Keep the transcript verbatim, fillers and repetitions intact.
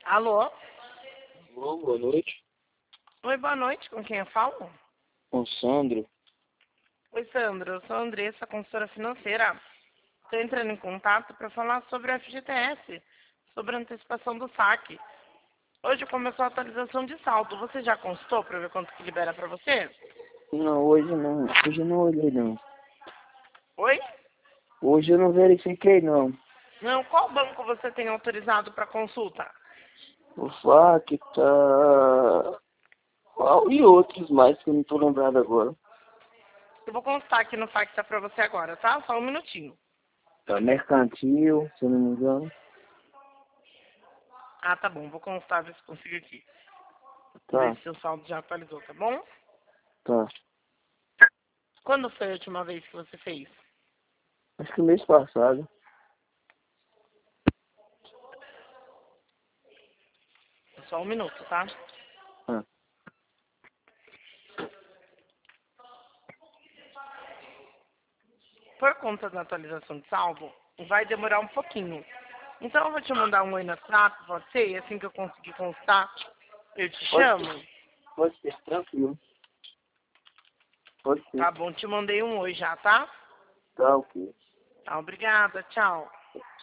Alô? Alô, boa noite. Oi, boa noite. Com quem eu falo? Com o Sandro. Oi, Sandra. Eu sou a Andressa, consultora financeira. Estou entrando em contato para falar sobre o F G T S, sobre a antecipação do saque. Hoje começou a atualização de saldo. Você já consultou para ver quanto que libera para você? Não, hoje não. Hoje eu não olhei não. Oi? Hoje eu não verifiquei não. Não, qual banco você tem autorizado para consulta? O F A Q tá... Ah, e outros mais que eu não tô lembrado agora. Eu vou constar aqui no Facta para você agora, tá? Só um minutinho. Tá mercantil, se eu não me engano. Ah, tá bom. Vou constar, ver se consigo aqui. Ver Tá, se o saldo já atualizou, tá bom? tá. Quando foi a última vez que você fez? Acho que mês passado. Só um minuto, tá? Ah, Por conta da atualização de saldo, vai demorar um pouquinho. Então eu vou te mandar um oi no WhatsApp, pode ser? E assim que eu conseguir constar, eu te pode chamo. ser, pode ser, tranquilo. Pode ser. Tá bom, te mandei um oi já, tá? Tá ok. Tá, obrigada, tchau.